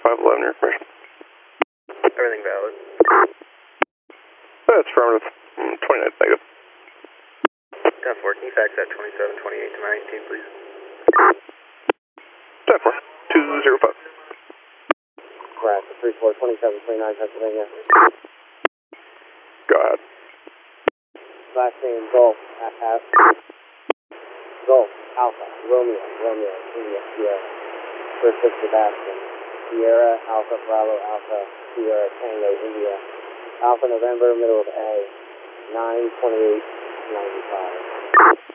511, your information. Everything valid. That's affirmative. 29 negative. 10-4, can you fax that 2728 to my 19, please? 10-4, 205. Correct, 342729 Pennsylvania. Go ahead. Last name Golf, Golf, Alpha, Romeo, India, Sierra. First is Sebastian. Sierra, Alpha, Bravo, Alpha, Sierra, Tango, India. Alpha, November, middle of A. 92895.